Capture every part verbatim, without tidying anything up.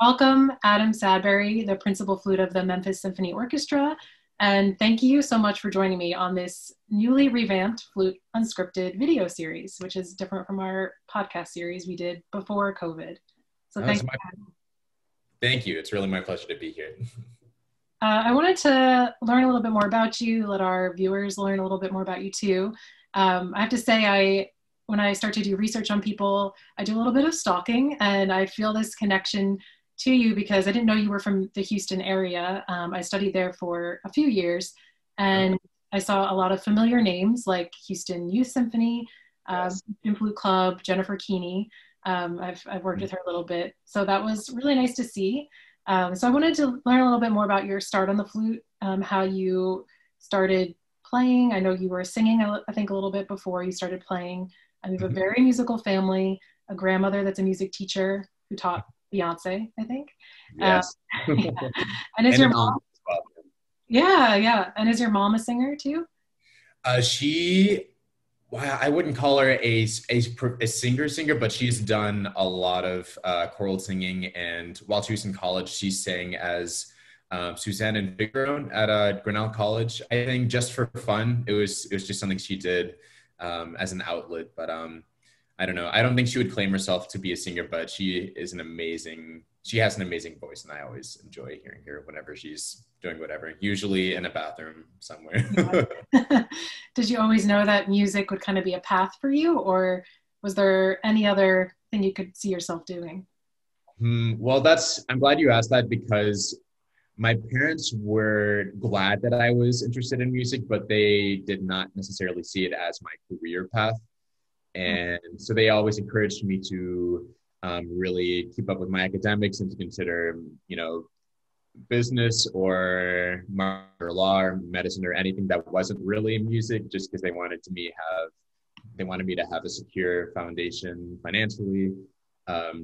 Welcome, Adam Sadberry, the principal flute of the Memphis Symphony Orchestra. And thank you so much for joining me on this newly revamped Flute Unscripted video series, which is different from our podcast series we did before COVID. So Oh, thank it's my, you. thank you. It's really my pleasure to be here. Uh, I wanted to learn a little bit more about you, let our viewers learn a little bit more about you too. Um, I have to say, I when I start to do research on people, I do a little bit of stalking, and I feel this connection to you because I didn't know you were from the Houston area. Um, I studied there for a few years, and I saw a lot of familiar names like Houston Youth Symphony, um, Yes. Houston Flute Club, Jennifer Keeney. Um, I've, I've worked with her a little bit, so that was really nice to see. Um, so I wanted to learn a little bit more about your start on the flute, um, how you started playing. I know you were singing, I think, a little bit before you started playing. And we have a very musical family, a grandmother that's a music teacher who taught Beyonce, I think. Uh, Yes. yeah. And is And your an mom? aunt as well. Yeah, yeah. And is your mom a singer too? Uh, she, wow, I wouldn't call her a, a, a singer singer, but she's done a lot of uh, choral singing. And while she was in college, she sang as um, Suzanne and Figaro at uh, Grinnell College. I think just for fun, it was it was just something she did um, as an outlet. But um, I don't know. I don't think she would claim herself to be a singer, but she is an amazing, she has an amazing voice, and I always enjoy hearing her whenever she's doing whatever, usually in a bathroom somewhere. Yeah. Did you always know that music would kind of be a path for you, or was there any other thing you could see yourself doing? Hmm, well, that's, I'm glad you asked that because my parents were glad that I was interested in music, but they did not necessarily see it as my career path. And so they always encouraged me to um, really keep up with my academics and to consider, you know, business or marketing or law or medicine or anything that wasn't really music, just because they wanted to me have, they wanted me to have a secure foundation financially. Um,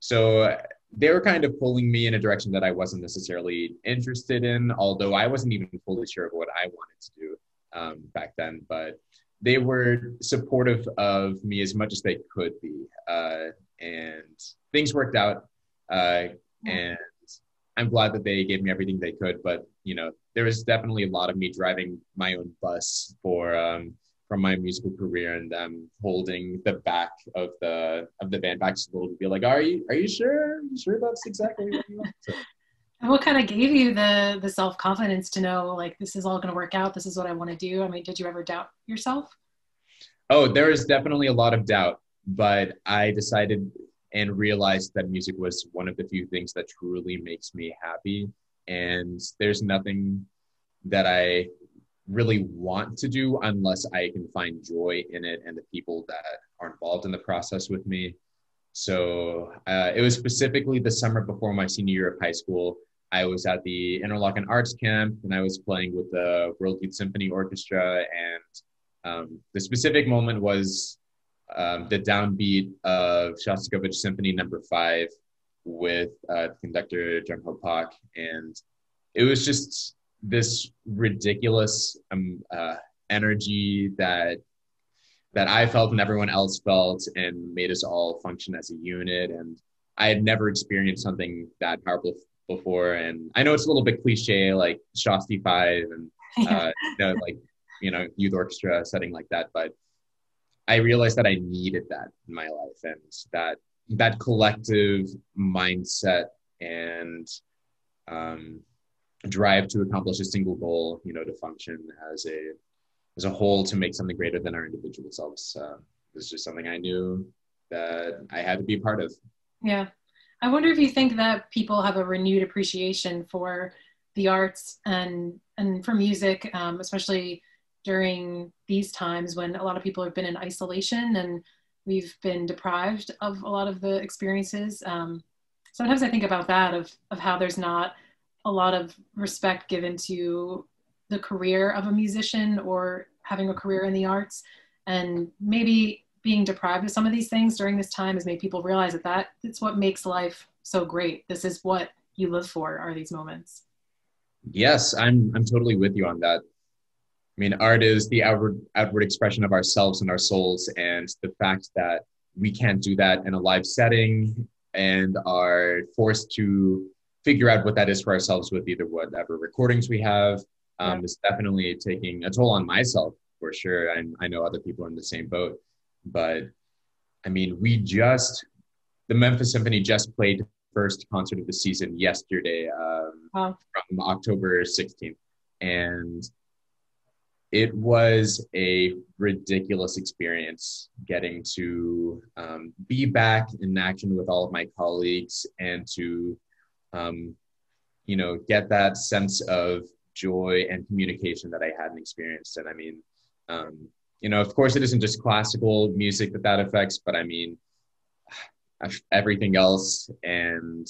so they were kind of pulling me in a direction that I wasn't necessarily interested in, although I wasn't even fully sure of what I wanted to do um, back then. But they were supportive of me as much as they could be. Uh, and things worked out. Uh, and I'm glad that they gave me everything they could. But, you know, there was definitely a lot of me driving my own bus for um, from my musical career, and um, holding the back of the of the band back just a little to be like, are you are you sure? Are you sure that's exactly what you want? So, And what kind of gave you the the self-confidence to know, like, this is all going to work out, this is what I want to do? I mean, did you ever doubt yourself? oh, there is definitely a lot of doubt, but I decided and realized that music was one of the few things that truly makes me happy. And there's nothing that I really want to do unless I can find joy in it and the people that are involved in the process with me. So uh, it was specifically the summer before my senior year of high school. I was at the Interlochen Arts Camp, and I was playing with the World Youth Symphony Orchestra. And um, the specific moment was um, the downbeat of Shostakovich Symphony Number Five with uh, conductor John Hopak, and it was just this ridiculous um, uh, energy that that I felt and everyone else felt, and made us all function as a unit. And I had never experienced something that powerful before. And I know it's a little bit cliche, like Shosti Five and Yeah. uh, you know, like you know, youth orchestra setting like that, but I realized that I needed that in my life, and that that collective mindset and um, drive to accomplish a single goal, you know, to function as a as a whole, to make something greater than our individual selves. Uh, was just something I knew that I had to be a part of. Yeah. I wonder if you think that people have a renewed appreciation for the arts and and for music, um, especially during these times when a lot of people have been in isolation and we've been deprived of a lot of the experiences. Um, sometimes I think about that, of of how there's not a lot of respect given to the career of a musician or having a career in the arts, and maybe being deprived of some of these things during this time has made people realize that that it's what makes life so great. This is what you live for, are these moments. Yes, I'm I'm totally with you on that. I mean, art is the outward outward expression of ourselves and our souls, and the fact that we can't do that in a live setting and are forced to figure out what that is for ourselves with either whatever recordings we have. Um, Yeah. is definitely taking a toll on myself for sure. And I know other people are in the same boat, but I mean, we just, the Memphis Symphony just played first concert of the season yesterday, um, Wow. from October sixteenth. And it was a ridiculous experience getting to um, be back in action with all of my colleagues and to, um, you know, get that sense of joy and communication that I hadn't experienced. And I mean, um, you know, of course, it isn't just classical music that that affects, but I mean, everything else. And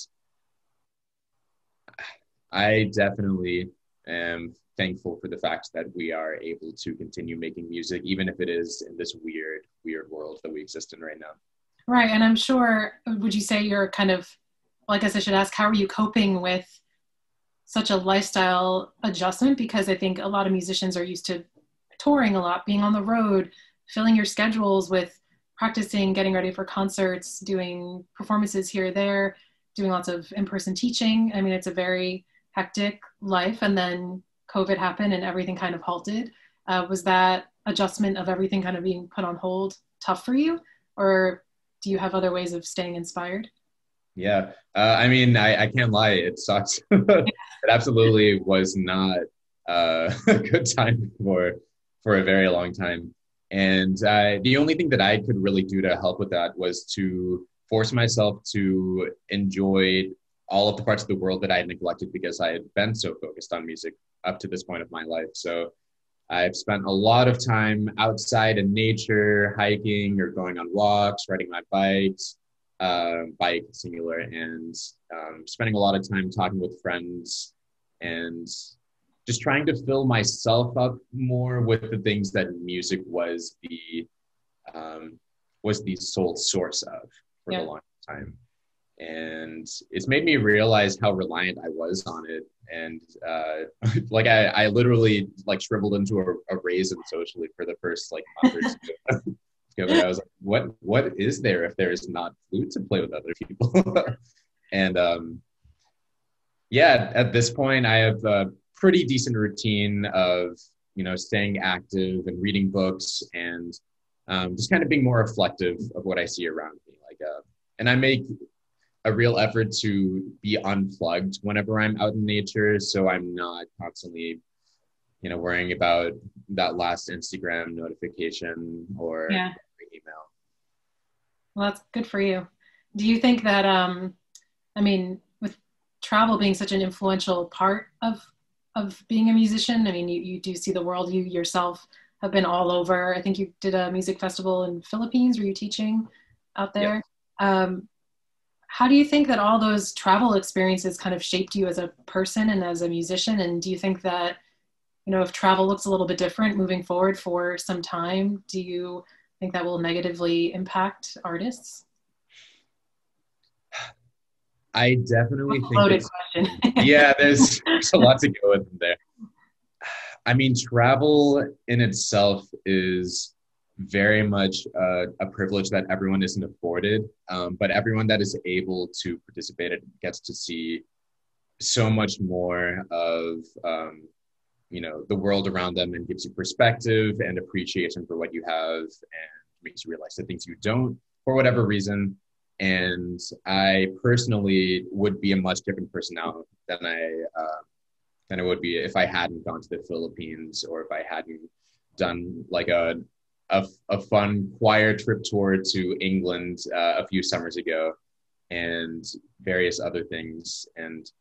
I definitely am thankful for the fact that we are able to continue making music, even if it is in this weird, weird world that we exist in right now. Right. And I'm sure, would you say you're kind of, well, I guess I should ask, how are you coping with such a lifestyle adjustment? Because I think a lot of musicians are used to touring a lot, being on the road, filling your schedules with practicing, getting ready for concerts, doing performances here or there, doing lots of in-person teaching. I mean, it's a very hectic life. And then COVID happened and everything kind of halted. Uh, was that adjustment of everything kind of being put on hold tough for you? Or do you have other ways of staying inspired? Yeah. Uh, I mean, I, I can't lie. It sucks. It absolutely was not uh, a good time for, for a very long time. And uh, the only thing that I could really do to help with that was to force myself to enjoy all of the parts of the world that I had neglected because I had been so focused on music up to this point of my life. So I've spent a lot of time outside in nature, hiking or going on walks, riding my bikes, uh, bike singular, and um, spending a lot of time talking with friends and just trying to fill myself up more with the things that music was the um, was the sole source of for Yeah. the longest time. And it's made me realize how reliant I was on it. And uh, like I, I literally like shriveled into a, a raisin socially for the first like month or two. But I was like, what what is there if there is not flute to play with other people? And um, yeah, at this point, I have a pretty decent routine of, you know, staying active and reading books and um, just kind of being more reflective of what I see around me. Like, uh, and I make a real effort to be unplugged whenever I'm out in nature, so I'm not constantly, you know, worrying about that last Instagram notification or Yeah. email. Well, that's good for you. Do you think that, um, I mean, with travel being such an influential part of of being a musician, I mean, you, you do see the world. You yourself have been all over. I think you did a music festival in Philippines. Were you teaching out Yep. there? Um, how do you think that all those travel experiences kind of shaped you as a person and as a musician? And do you think that, you know, if travel looks a little bit different moving forward for some time, do you think that will negatively impact artists? I definitely think Loaded it's, question. yeah, there's, there's a lot to go with there. I mean, travel in itself is very much uh, a privilege that everyone isn't afforded, um, but everyone that is able to participate it gets to see so much more of, um, you know, the world around them and gives you perspective and appreciation for what you have and makes you realize the things you don't for whatever reason. And I personally would be a much different person now than I uh, than it would be if I hadn't gone to the Philippines or if I hadn't done like a a, a fun choir trip tour to England uh, a few summers ago and various other things. And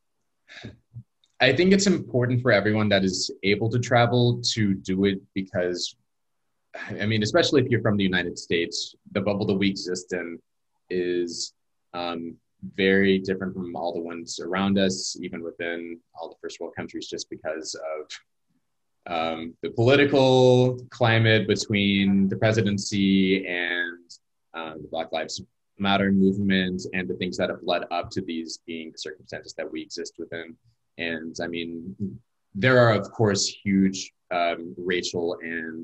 I think it's important for everyone that is able to travel to do it because, I mean, especially if you're from the United States, the bubble that we exist in is um, very different from all the ones around us, even within all the first world countries, just because of um, the political climate between the presidency and um, the Black Lives Matter movement and the things that have led up to these being the circumstances that we exist within. And I mean, there are, of course, huge um, racial and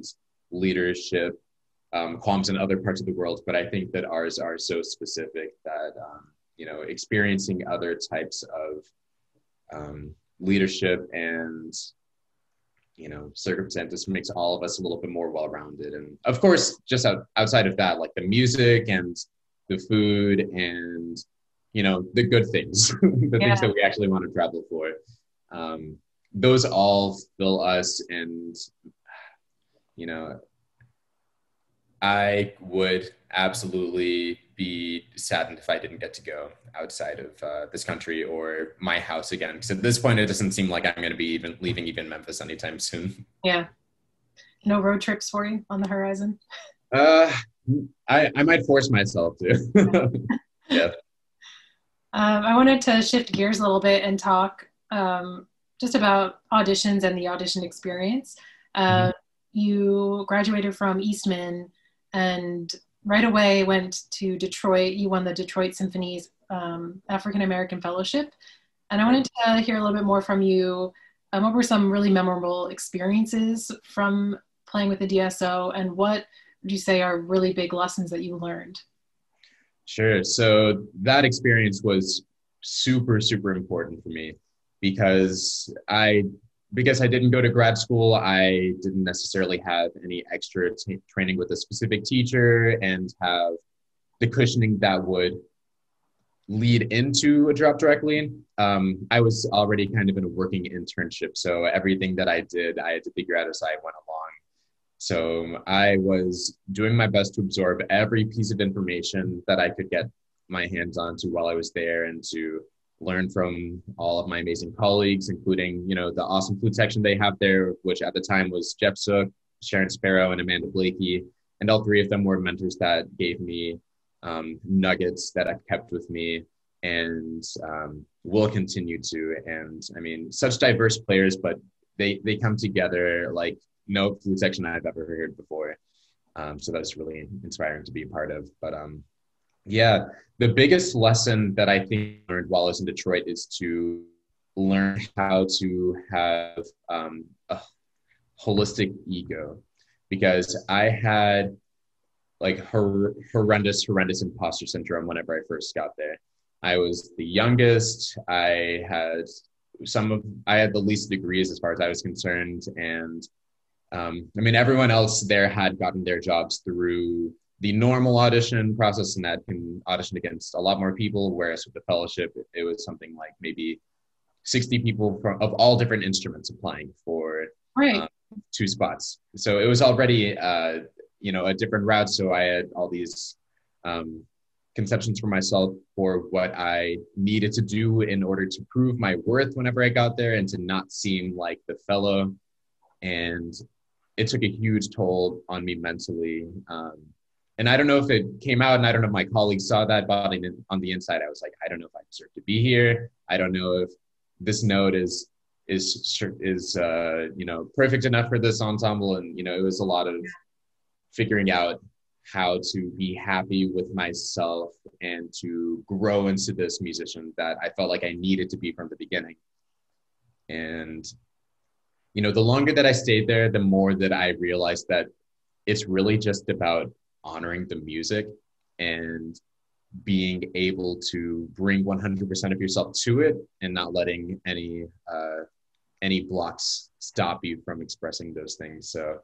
leadership um, qualms in other parts of the world, but I think that ours are so specific that um, you know, experiencing other types of um, leadership and, you know, circumstances makes all of us a little bit more well-rounded. And of course, just out, outside of that, like the music and the food and, you know, the good things, the Yeah. things that we actually want to travel for. Um, those all fill us. And, you know, I would absolutely be saddened if I didn't get to go outside of uh, this country or my house again. Because at this point, it doesn't seem like I'm going to be even leaving even Memphis anytime soon. Yeah. No road trips for you on the horizon? Uh, I, I might force myself to. Yeah. Um, I wanted to shift gears a little bit and talk um, just about auditions and the audition experience. Uh, Mhm. You graduated from Eastman and right away went to Detroit. You won the Detroit Symphony's um, African American Fellowship. And I wanted to hear a little bit more from you. Um, what were some really memorable experiences from playing with the D S O, and what would you say are really big lessons that you learned? Sure. So that experience was super, super important for me because I because I didn't go to grad school, I didn't necessarily have any extra t- training with a specific teacher and have the cushioning that would lead into a job directly. Um, I was already kind of in a working internship, so everything that I did, I had to figure out as I went along. So I was doing my best to absorb every piece of information that I could get my hands onto while I was there, and to learn from all of my amazing colleagues, including, you know, the awesome flute section they have there, which at the time was Jeff Sook, Sharon Sparrow, and Amanda Blakey. And all three of them were mentors that gave me um, nuggets that I've kept with me and um, will continue to. And I mean, such diverse players, but they, they come together like no flute section I've ever heard before. Um, so that's really inspiring to be a part of. But um, yeah, the biggest lesson that I think I learned while I was in Detroit is to learn how to have um, a holistic ego, because I had like hor- horrendous, horrendous imposter syndrome whenever I first got there. I was the youngest. I had some of, I had the least degrees as far as I was concerned. And um, I mean, everyone else there had gotten their jobs through the normal audition process and that can audition against a lot more people. Whereas with the fellowship, it was something like maybe sixty people from of all different instruments applying for Right. um, two spots. So it was already, uh, you know, a different route. So I had all these um, conceptions for myself for what I needed to do in order to prove my worth whenever I got there and to not seem like the fellow. And it took a huge toll on me mentally. Um, and I don't know if it came out, and I don't know if my colleagues saw that, but on the inside, I was like, I don't know if I deserve to be here. I don't know if this note is is is uh, you know, perfect enough for this ensemble. And you know, it was a lot of figuring out how to be happy with myself and to grow into this musician that I felt like I needed to be from the beginning. And you know, the longer that I stayed there, the more that I realized that it's really just about honoring the music and being able to bring one hundred percent of yourself to it and not letting any uh, any blocks stop you from expressing those things. So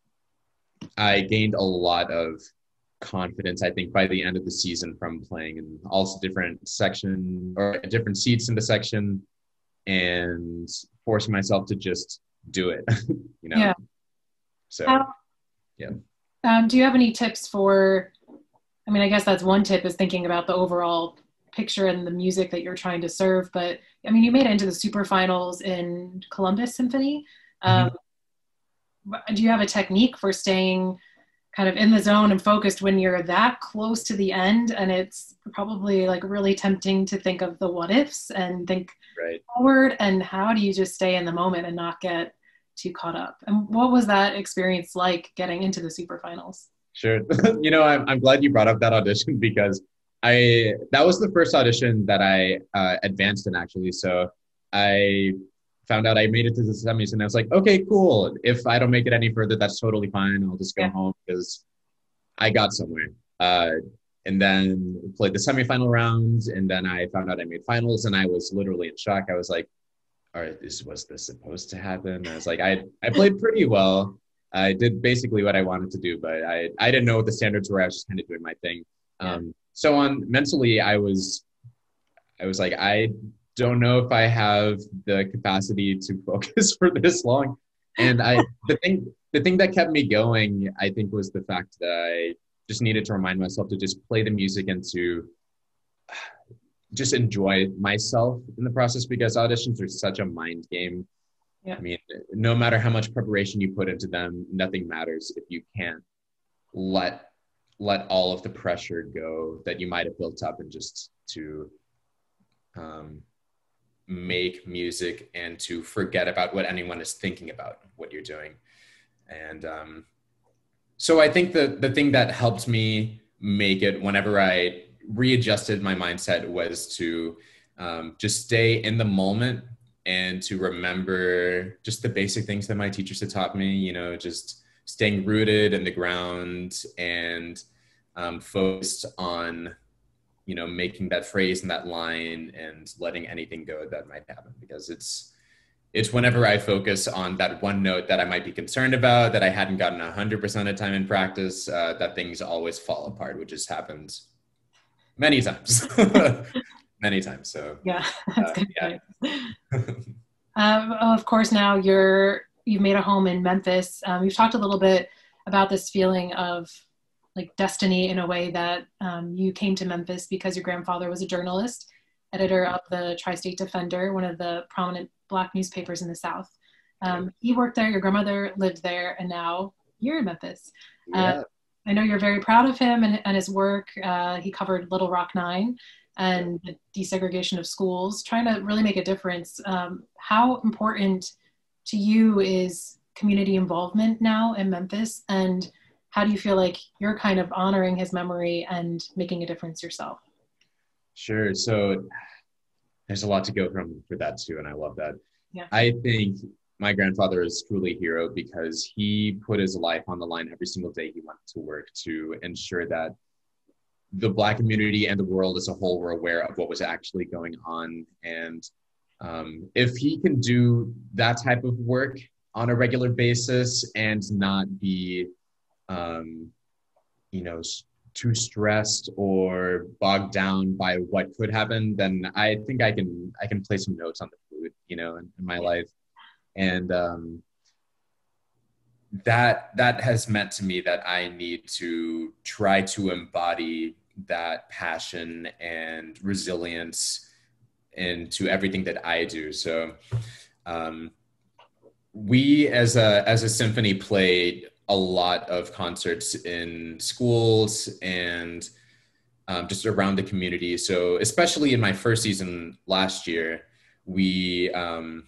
I gained a lot of confidence, I think, by the end of the season from playing in all different section or different seats in the section and forcing myself to just do it, you know? Yeah. So, How, yeah. um, do you have any tips for, I mean, I guess that's one tip, is thinking about the overall picture and the music that you're trying to serve. But I mean, you made it into the super finals in Columbus Symphony. Um, Mm-hmm. Do you have a technique for staying kind of in the zone and focused when you're that close to the end? And it's probably like really tempting to think of the what ifs and think Right. forward. And how do you just stay in the moment and not get too caught up? And what was that experience like getting into the super finals? Sure. You know, I'm, I'm glad you brought up that audition because I, that was the first audition that I uh, advanced in actually. So I found out I made it to the semis and I was like, okay, cool. If I don't make it any further, that's totally fine. I'll just go Yeah. home because I got somewhere. Uh, and then played the semifinal round, and then I found out I made finals, and I was literally in shock. I was like, all right, this was this supposed to happen? I was like, I I played pretty well. I did basically what I wanted to do, but I I didn't know what the standards were. I was just kind of doing my thing. Yeah. Um, so on mentally, I was I was like, I don't know if I have the capacity to focus for this long. And I the thing the thing that kept me going, I think, was the fact that I just needed to remind myself to just play the music and to just enjoy myself in the process, because auditions are such a mind game. Yeah. I mean, no matter how much preparation you put into them, nothing matters if you can't let let all of the pressure go that you might have built up, and just to um, make music and to forget about what anyone is thinking about what you're doing. And um, so I think the the thing that helped me make it whenever I readjusted my mindset was to um, just stay in the moment and to remember just the basic things that my teachers had taught me, you know, just staying rooted in the ground and um, focused on, you know, making that phrase and that line and letting anything go that might happen. Because it's, it's whenever I focus on that one note that I might be concerned about, that I hadn't gotten a hundred percent of time in practice, uh, that things always fall apart, which has happened many times, many times. So yeah, that's uh, good. yeah. um, of course, now you're, you've made a home in Memphis. Um, you've talked a little bit about this feeling of like destiny, in a way that um, you came to Memphis because your grandfather was a journalist, editor of the Tri-State Defender, one of the prominent Black newspapers in the South. Um, he worked there, your grandmother lived there, and now you're in Memphis. Yeah. Uh, I know you're very proud of him and, and his work. Uh, he covered Little Rock Nine and the desegregation of schools, trying to really make a difference. Um, how important to you is community involvement now in Memphis? And how do you feel like you're kind of honoring his memory and making a difference yourself? Sure. So there's a lot to go from for that too, and I love that. Yeah. I think my grandfather is truly a hero because he put his life on the line every single day he went to work to ensure that the Black community and the world as a whole were aware of what was actually going on. And um, if he can do that type of work on a regular basis and not be, um, you know, too stressed or bogged down by what could happen, then I think I can I can play some notes on the flute, you know, in, in my life. And um, that that has meant to me that I need to try to embody that passion and resilience into everything that I do. So um, we as a as a symphony played a lot of concerts in schools and um, just around the community. So especially in my first season last year, we um,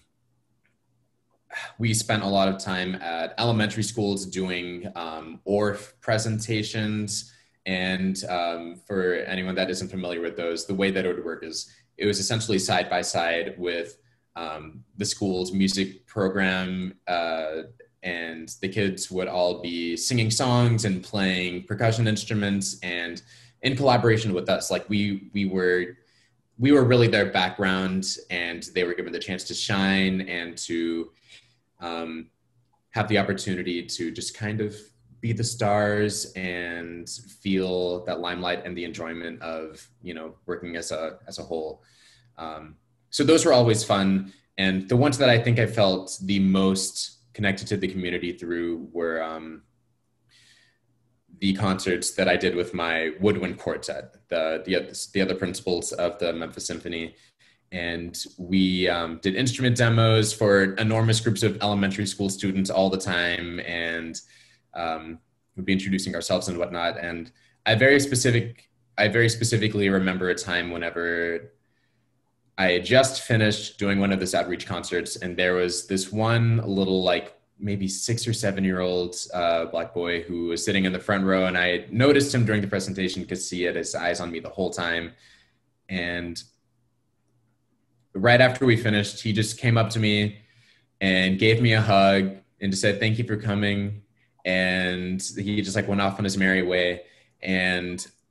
we spent a lot of time at elementary schools doing um, O R F presentations. And um, for anyone that isn't familiar with those, the way that it would work is it was essentially side by side with um, the school's music program, uh, and the kids would all be singing songs and playing percussion instruments, and in collaboration with us, like we we were we were really their background, and they were given the chance to shine and to um, have the opportunity to just kind of be the stars and feel that limelight and the enjoyment of, you know, working as a as a whole. Um, so those were always fun, and the ones that I think I felt the most connected to the community through were um, the concerts that I did with my woodwind quartet, the, the, the other principals of the Memphis Symphony. And we um, did instrument demos for enormous groups of elementary school students all the time. And um, we'd be introducing ourselves and whatnot. And I very specific, I very specifically remember a time whenever I had just finished doing one of this outreach concerts, and there was this one little, like maybe six or seven year old uh, Black boy who was sitting in the front row, and I had noticed him during the presentation because he had his eyes on me the whole time. And right after we finished, he just came up to me and gave me a hug and just said, "Thank you for coming." And he just like went off on his merry way. And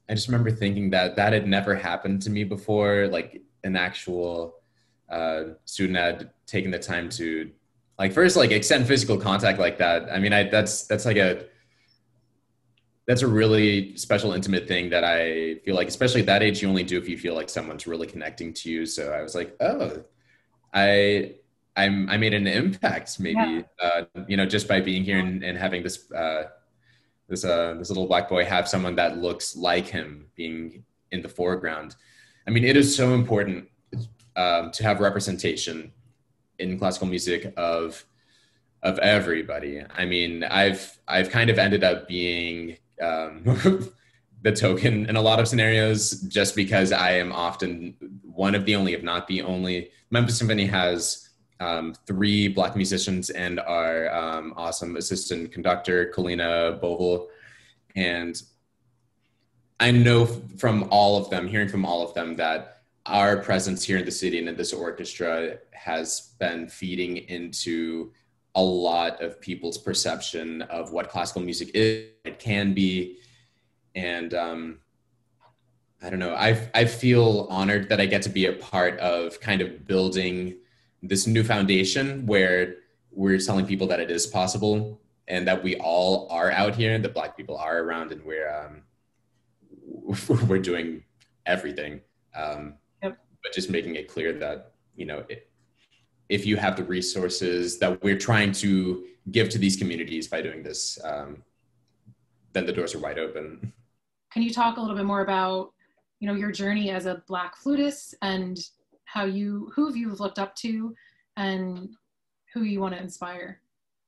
I just remember thinking that that had never happened to me before, like an actual uh, student had taken the time to like first like extend physical contact like that. I mean, I that's that's like a that's a really special, intimate thing that I feel like, especially at that age, you only do if you feel like someone's really connecting to you. So I was like, oh, I I'm I made an impact Yeah. maybe, uh, you know, just by being here and, and having this uh, this uh, this little black boy have someone that looks like him being in the foreground. I mean, it is so important um, to have representation in classical music of of everybody. I mean, I've I've kind of ended up being um, the token in a lot of scenarios, just because I am often one of the only, if not the only. Memphis Symphony has um, three black musicians and our um, awesome assistant conductor, Kalina Bovel. And I know from all of them, hearing from all of them, that our presence here in the city and in this orchestra has been feeding into a lot of people's perception of what classical music is, it can be. And um, I don't know, I, I feel honored that I get to be a part of kind of building this new foundation where we're telling people that it is possible and that we all are out here and that Black people are around, and we're, um, we're doing everything. Um, Yep. but just making it clear that, you know, it, if you have the resources that we're trying to give to these communities by doing this, um, then the doors are wide open. Can you talk a little bit more about, you know, your journey as a Black flutist and how you, who have you looked up to and who you want to inspire?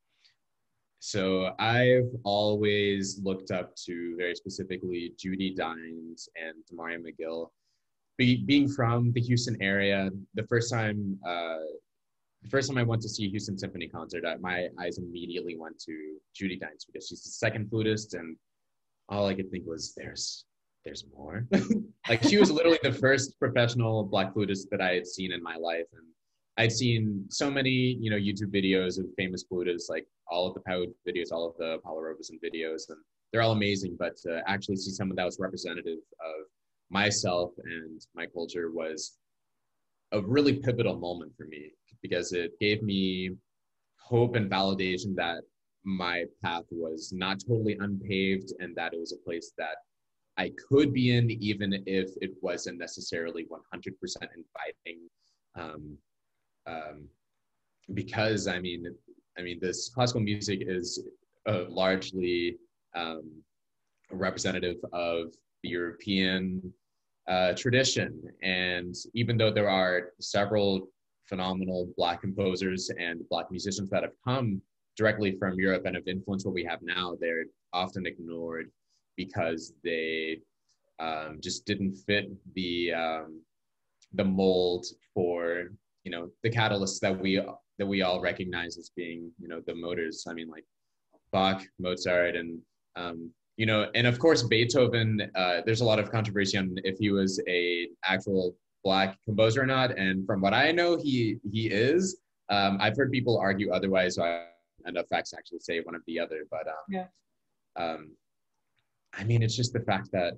So I've always looked up to, very specifically, Judy Dines and Demaria McGill. Be, being from the Houston area, the first time uh, the first time I went to see a Houston Symphony concert, I, my eyes immediately went to Judy Dines because she's the second flutist, and all I could think was, "There's, there's more." Like, she was literally the first professional Black flutist that I had seen in my life, and I'd seen so many, you know, YouTube videos of famous flutists, like all of the Pout videos, all of the Paula Robeson videos, and they're all amazing. But to actually see someone that was representative of myself and my culture was a really pivotal moment for me, because it gave me hope and validation that my path was not totally unpaved and that it was a place that I could be in, even if it wasn't necessarily one hundred percent inviting. Um, um, because I mean, I mean, this classical music is uh, largely um, representative of the European uh, tradition. And even though there are several phenomenal Black composers and Black musicians that have come directly from Europe and have influenced what we have now, they're often ignored because they um, just didn't fit the um, the mold for, you know, the catalysts that we that we all recognize as being, you know, the motors. I mean, like Bach, Mozart, and um, you know, and of course Beethoven. Uh, there's a lot of controversy on if he was a actual Black composer or not. And from what I know, he he is. Um, I've heard people argue otherwise, so I, enough facts actually say one of the other. But um, Yeah. um, I mean, it's just the fact that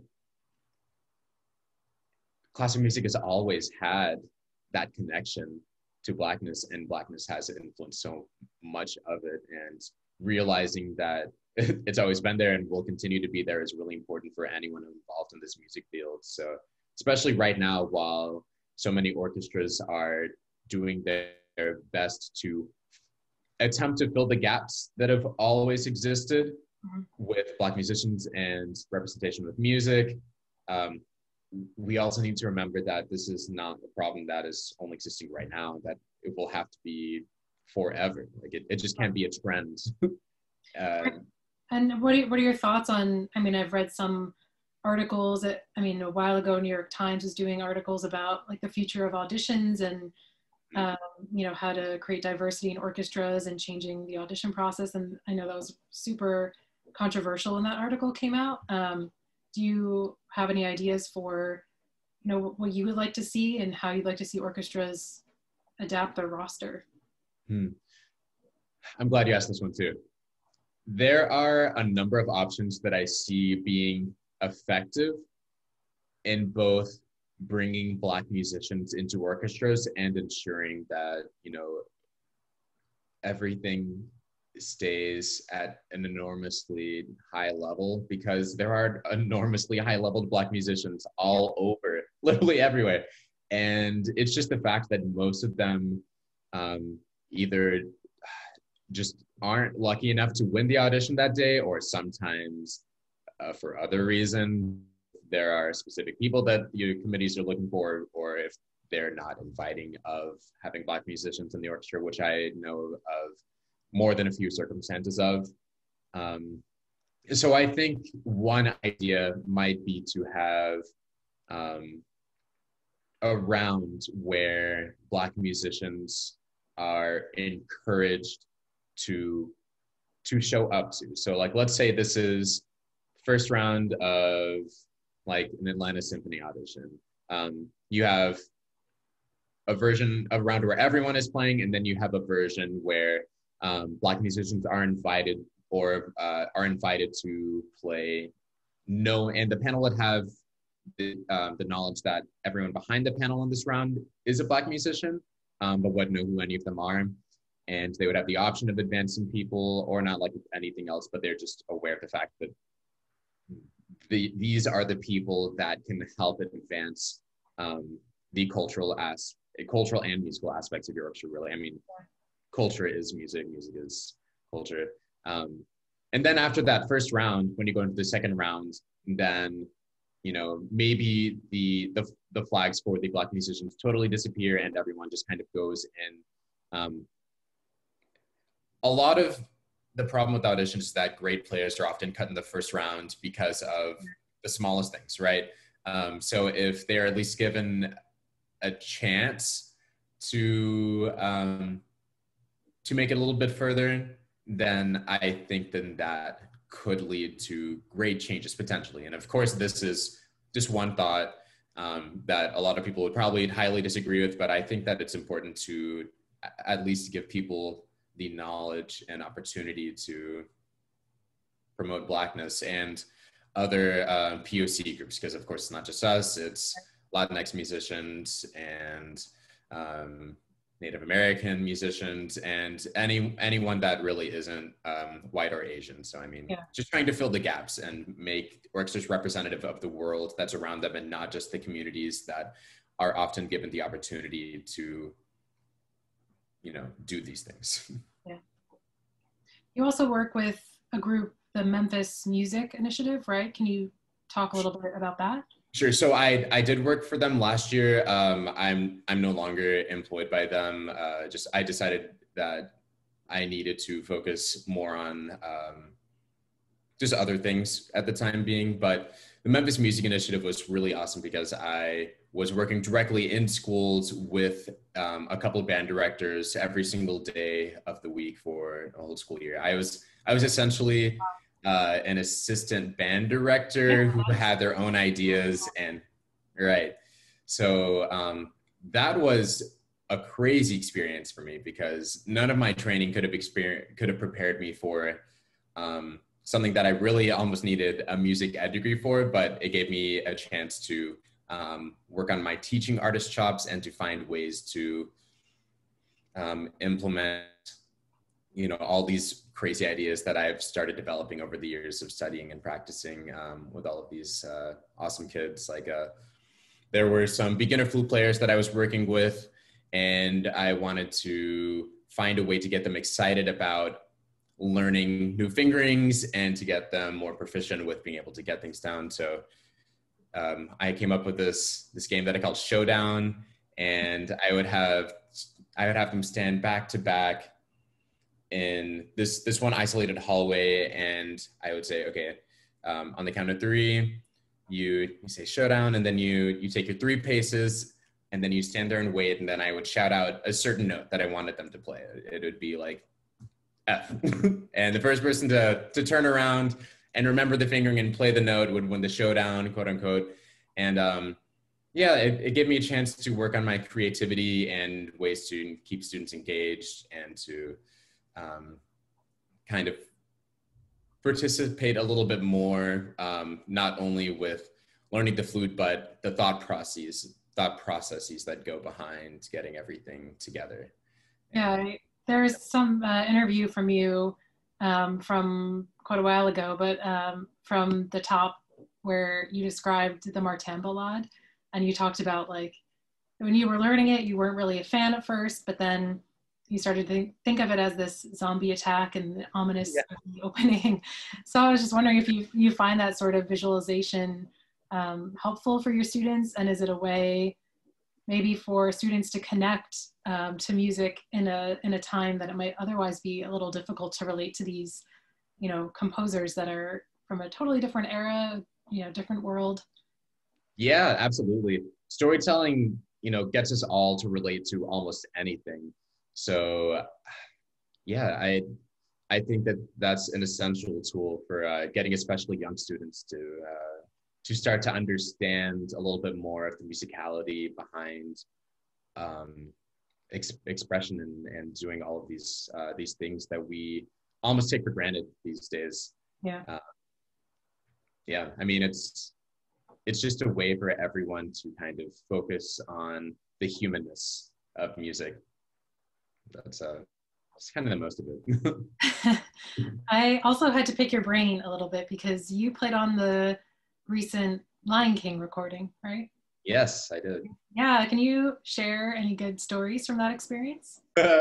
classical music has always had that connection to Blackness, and Blackness has influenced so much of it. And realizing that it's always been there and will continue to be there is really important for anyone involved in this music field. So especially right now, while so many orchestras are doing their best to attempt to fill the gaps that have always existed mm-hmm. with Black musicians and representation with music, um, we also need to remember that this is not a problem that is only existing right now, that it will have to be forever. Like it, it just can't be a trend. uh, and what are, what are your thoughts on, I mean, I've read some articles that, I mean, a while ago, New York Times was doing articles about like the future of auditions and, um, you know, how to create diversity in orchestras and changing the audition process. And I know that was super controversial when that article came out. Um, do you have any ideas for, you know, what you would like to see and how you'd like to see orchestras adapt their roster? Hmm. I'm glad you asked this one too. There are a number of options that I see being effective in both bringing Black musicians into orchestras and ensuring that, you know, everything stays at an enormously high level, because there are enormously high level Black musicians all over, literally everywhere. And it's just the fact that most of them um, either just aren't lucky enough to win the audition that day, or sometimes uh, for other reasons, there are specific people that your committees are looking for, or if they're not inviting of having Black musicians in the orchestra, which I know of more than a few circumstances of. Um, so I think one idea might be to have um, a round where Black musicians are encouraged to to show up to. So like, let's say this is first round of like an Atlanta Symphony audition. Um, you have a version of a round where everyone is playing, and then you have a version where um, Black musicians are invited or uh, are invited to play. No, and the panel would have the, uh, the knowledge that everyone behind the panel in this round is a Black musician, um, but wouldn't know who any of them are. And they would have the option of advancing people or not, like anything else, but they're just aware of the fact that the, these are the people that can help advance um, the cultural as cultural and musical aspects of your orchestra, really. I mean, yeah. Culture is music, music is culture. Um, and then after that first round, when you go into the second round, then, you know, maybe the, the, the flags for the Black musicians totally disappear and everyone just kind of goes in. Um, a lot of the problem with auditions is that great players are often cut in the first round because of the smallest things, right? Um, so if they're at least given a chance to um, to make it a little bit further, then I think then that could lead to great changes potentially. And of course, this is just one thought um, that a lot of people would probably highly disagree with, but I think that it's important to at least give people the knowledge and opportunity to promote Blackness and other uh, P O C groups, because of course it's not just us, it's Latinx musicians and um, Native American musicians and any anyone that really isn't um, white or Asian. So I mean, yeah. Just trying to fill the gaps and make orchestras representative of the world that's around them and not just the communities that are often given the opportunity to, you know, do these things. Yeah. You also work with a group, the Memphis Music Initiative, right? Can you talk a little bit about that? Sure. So I I did work for them last year. Um, I'm I'm no longer employed by them. Uh, just I decided that I needed to focus more on um, just other things at the time being. But the Memphis Music Initiative was really awesome because I was working directly in schools with um, a couple of band directors every single day of the week for a whole school year. I was I was essentially Uh, an assistant band director who had their own ideas, and right. So um, that was a crazy experience for me because none of my training could have experienced, could have prepared me for um, something that I really almost needed a music ed degree for, but it gave me a chance to um, work on my teaching artist chops and to find ways to um, implement, you know, all these crazy ideas that I've started developing over the years of studying and practicing um, with all of these uh, awesome kids. Like uh, there were some beginner flute players that I was working with, and I wanted to find a way to get them excited about learning new fingerings and to get them more proficient with being able to get things down. So um, I came up with this, this game that I called Showdown, and I would have, I would have them stand back to back in this this one isolated hallway, and I would say, okay, um, on the count of three, you, you say showdown, and then you you take your three paces, and then you stand there and wait, and then I would shout out a certain note that I wanted them to play. It would be like F, and the first person to to turn around and remember the fingering and play the note would win the showdown, quote unquote. And um, yeah, it, it gave me a chance to work on my creativity and ways to keep students engaged and to Um, kind of participate a little bit more, um, not only with learning the flute, but the thought processes, thought processes that go behind getting everything together. Yeah, I- there's some uh, interview from you um, from quite a while ago, but um, from the top where you described the Martin Ballade, and you talked about like when you were learning it, you weren't really a fan at first, but then you started to think, think of it as this zombie attack and the ominous Yeah. opening. So I was just wondering if you you find that sort of visualization um, helpful for your students, and is it a way maybe for students to connect um, to music in a in a time that it might otherwise be a little difficult to relate to these, you know, composers that are from a totally different era, you know, different world. Yeah, absolutely. Storytelling, you know, gets us all to relate to almost anything. So, yeah, I I think that that's an essential tool for uh, getting especially young students to uh, to start to understand a little bit more of the musicality behind um, ex- expression and, and doing all of these uh, these things that we almost take for granted these days. Yeah. Uh, yeah, I mean, it's it's just a way for everyone to kind of focus on the humanness of music. That's uh, that's kind of the most of it. I also had to pick your brain a little bit because you played on the recent Lion King recording, right? Yes, I did. Yeah, can you share any good stories from that experience?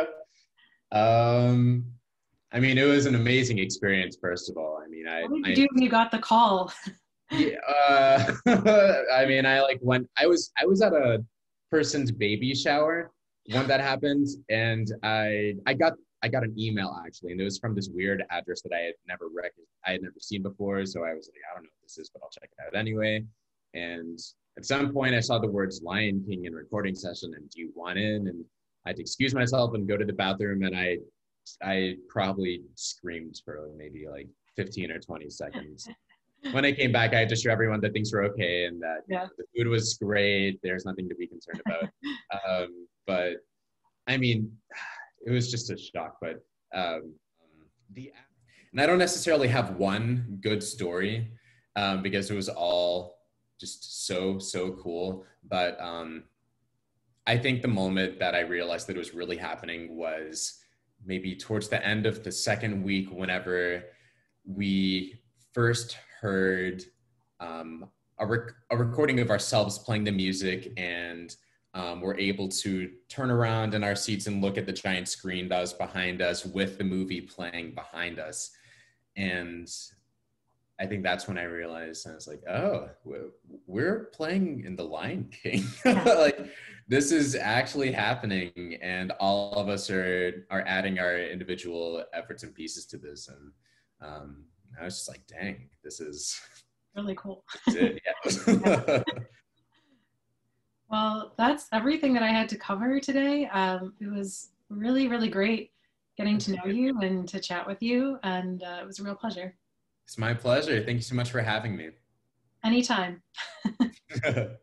um, I mean, it was an amazing experience. First of all, I mean, I, What did you I do when you got the call? yeah, uh, I mean, I like went. I was I was at a person's baby shower when that happened, and I I got I got an email actually, and it was from this weird address that I had never rec- I had never seen before. So I was like, I don't know what this is, but I'll check it out anyway. And at some point, I saw the words Lion King in recording session, and do you want in? And I had to excuse myself and go to the bathroom, and I I probably screamed for maybe like fifteen or twenty seconds. When I came back, I had to show everyone that things were okay and that you Yeah. know, the food was great. There's nothing to be concerned about. Um, but I mean, it was just a shock. But um, the and I don't necessarily have one good story um, because it was all just so so cool. But um, I think the moment that I realized that it was really happening was maybe towards the end of the second week, whenever we first heard um, a, rec- a recording of ourselves playing the music, and um, we're able to turn around in our seats and look at the giant screen that was behind us with the movie playing behind us. And I think that's when I realized, I was like, oh, we're playing in The Lion King. Like, this is actually happening, and all of us are are adding our individual efforts and pieces to this. And um, I was just like, dang, this is Really cool. it. Yeah. Well, that's everything that I had to cover today. Um, it was really, really great getting to know you and to chat with you, and uh, it was a real pleasure. It's my pleasure. Thank you so much for having me. Anytime.